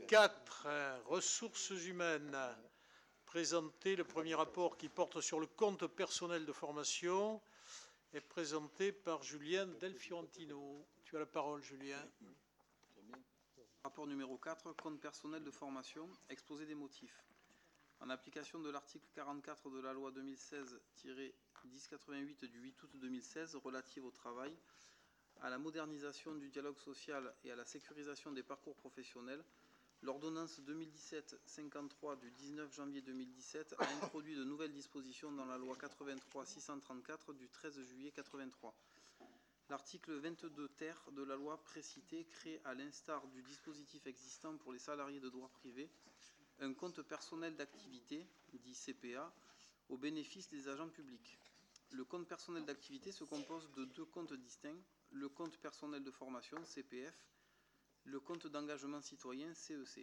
4, ressources humaines. Présenté le premier rapport qui porte sur le compte personnel de formation est présenté par Julien Del Fiorentino. Tu as la parole, Julien. Rapport numéro 4, compte personnel de formation, exposé des motifs. En application de l'article 44 de la loi 2016-1088 du 8 août 2016 relative au travail, à la modernisation du dialogue social et à la sécurisation des parcours professionnels, l'ordonnance 2017-53 du 19 janvier 2017 a introduit de nouvelles dispositions dans la loi 83-634 du 13 juillet 83. L'article 22 ter de la loi précitée crée, à l'instar du dispositif existant pour les salariés de droit privé, un compte personnel d'activité, dit CPA, au bénéfice des agents publics. Le compte personnel d'activité se compose de deux comptes distincts, le compte personnel de formation, CPF, le compte d'engagement citoyen, CEC.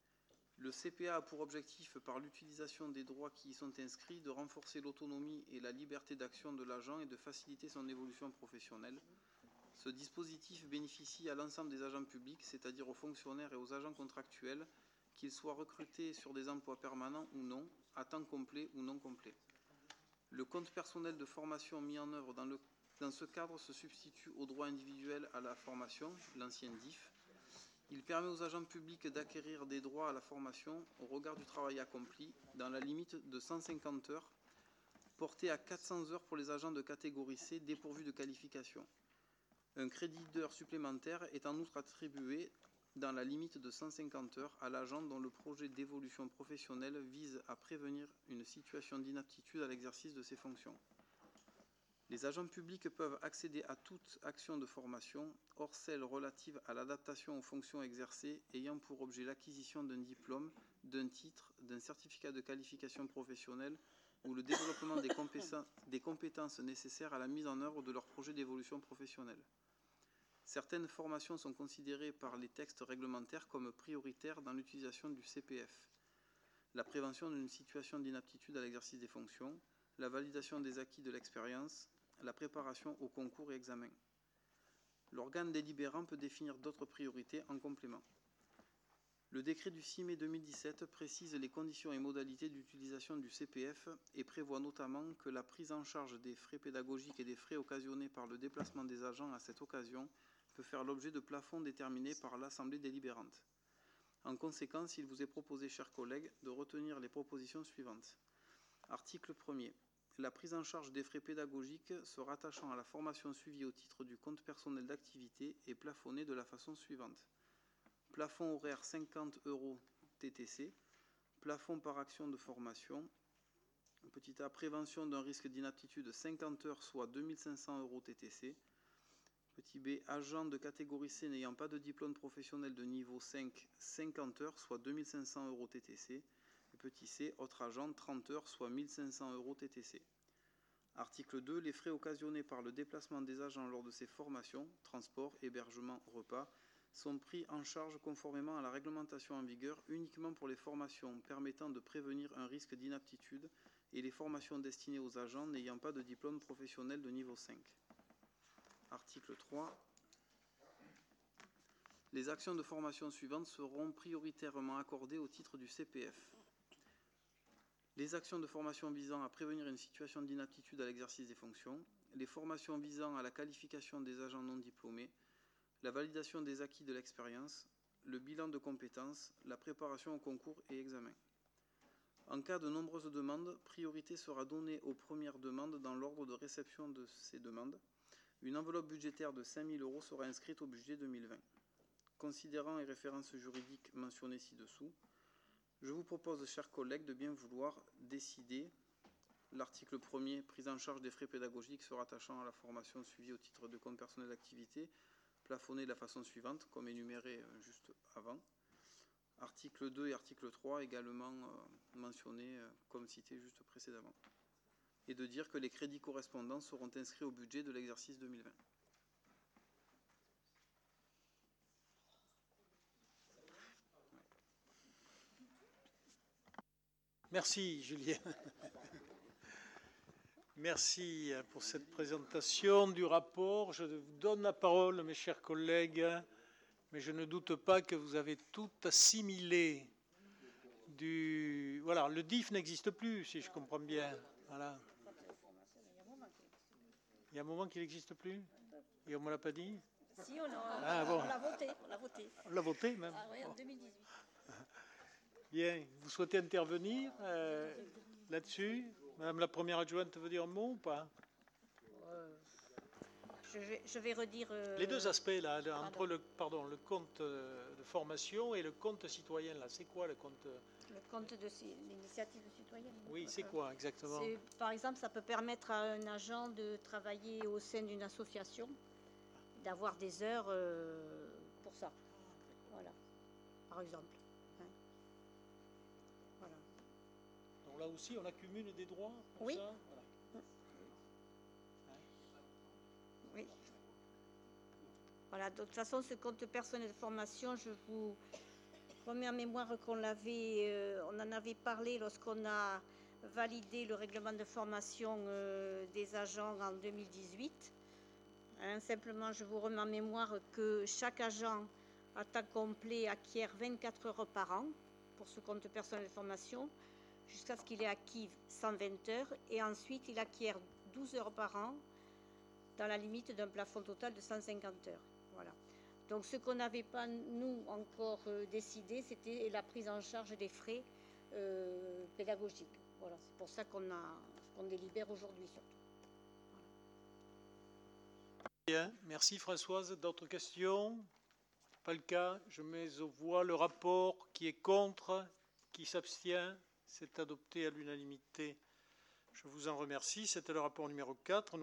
Le CPA a pour objectif, par l'utilisation des droits qui y sont inscrits, de renforcer l'autonomie et la liberté d'action de l'agent et de faciliter son évolution professionnelle. Ce dispositif bénéficie à l'ensemble des agents publics, c'est-à-dire aux fonctionnaires et aux agents contractuels, qu'ils soient recrutés sur des emplois permanents ou non, à temps complet ou non complet. Le compte personnel de formation mis en œuvre dans ce cadre se substitue au droit individuel à la formation, l'ancien DIF. Il permet aux agents publics d'acquérir des droits à la formation au regard du travail accompli dans la limite de 150 heures, portée à 400 heures pour les agents de catégorie C dépourvus de qualification. Un crédit d'heures supplémentaire est en outre attribué dans la limite de 150 heures à l'agent dont le projet d'évolution professionnelle vise à prévenir une situation d'inaptitude à l'exercice de ses fonctions. Les agents publics peuvent accéder à toute action de formation, hors celle relative à l'adaptation aux fonctions exercées ayant pour objet l'acquisition d'un diplôme, d'un titre, d'un certificat de qualification professionnelle ou le développement des compétences nécessaires à la mise en œuvre de leur projet d'évolution professionnelle. Certaines formations sont considérées par les textes réglementaires comme prioritaires dans l'utilisation du CPF. La prévention d'une situation d'inaptitude à l'exercice des fonctions, la validation des acquis de l'expérience, la préparation aux concours et examens. L'organe délibérant peut définir d'autres priorités en complément. Le décret du 6 mai 2017 précise les conditions et modalités d'utilisation du CPF et prévoit notamment que la prise en charge des frais pédagogiques et des frais occasionnés par le déplacement des agents à cette occasion peut faire l'objet de plafonds déterminés par l'Assemblée délibérante. En conséquence, il vous est proposé, chers collègues, de retenir les propositions suivantes. Article 1er. La prise en charge des frais pédagogiques se rattachant à la formation suivie au titre du compte personnel d'activité est plafonnée de la façon suivante. Plafond horaire 50 € TTC, plafond par action de formation, petit a, prévention d'un risque d'inaptitude 50 heures, soit 2500 € TTC, petit b, agent de catégorie C n'ayant pas de diplôme professionnel de niveau 5, 50 heures, soit 2500 € TTC, et petit c, autre agent, 30 heures, soit 1500 € TTC. Article 2. Les frais occasionnés par le déplacement des agents lors de ces formations, transport, hébergement, repas, sont pris en charge conformément à la réglementation en vigueur uniquement pour les formations permettant de prévenir un risque d'inaptitude et les formations destinées aux agents n'ayant pas de diplôme professionnel de niveau 5. Article 3. Les actions de formation suivantes seront prioritairement accordées au titre du CPF. Les actions de formation visant à prévenir une situation d'inaptitude à l'exercice des fonctions, les formations visant à la qualification des agents non diplômés, la validation des acquis de l'expérience, le bilan de compétences, la préparation aux concours et examens. En cas de nombreuses demandes, priorité sera donnée aux premières demandes dans l'ordre de réception de ces demandes. Une enveloppe budgétaire de 5 000 € sera inscrite au budget 2020. Considérant les références juridiques mentionnées ci-dessous, je vous propose, chers collègues, de bien vouloir décider l'article 1er, prise en charge des frais pédagogiques se rattachant à la formation suivie au titre de compte personnel d'activité, plafonné de la façon suivante, comme énuméré juste avant. Article 2 et article 3 également mentionnés comme cité juste précédemment. Et de dire que les crédits correspondants seront inscrits au budget de l'exercice 2020. Merci, Julien. Merci pour cette présentation du rapport. Je vous donne la parole, mes chers collègues, mais je ne doute pas que vous avez tout assimilé Voilà, le DIF n'existe plus, si je comprends bien. Voilà. Il y a un moment qu'il n'existe plus? Et on ne me l'a pas dit? Si, on l'a voté. On l'a voté même? Ah oui, en 2018. Bien, vous souhaitez intervenir là-dessus? Madame la première adjointe veut dire un mot ou pas? Je vais redire... Les deux aspects, là, entre le compte de formation et le compte citoyen, là, c'est quoi le compte? Le compte de l'initiative citoyenne. Oui, c'est quoi exactement? Par exemple, ça peut permettre à un agent de travailler au sein d'une association, d'avoir des heures pour ça. Voilà, par exemple. Hein. Voilà. Donc là aussi, on accumule des droits pour oui. Ça voilà. Oui. Voilà, de toute façon, ce compte personnel de formation, je vous remets en mémoire qu'on on en avait parlé lorsqu'on a validé le règlement de formation des agents en 2018. Hein, simplement, je vous remets en mémoire que chaque agent à temps complet acquiert 24 heures par an pour ce compte personnel de formation, jusqu'à ce qu'il ait acquis 120 heures, et ensuite il acquiert 12 heures par an, dans la limite d'un plafond total de 150 heures. Voilà. Donc ce qu'on n'avait pas, nous, encore décidé, c'était la prise en charge des frais pédagogiques. Voilà. C'est pour ça qu'on délibère aujourd'hui surtout. Voilà. Bien, merci Françoise. D'autres questions? Pas le cas. Je mets aux voix le rapport. Qui est contre? Qui s'abstient? C'est adopté à l'unanimité. Je vous en remercie. C'était le rapport numéro 4.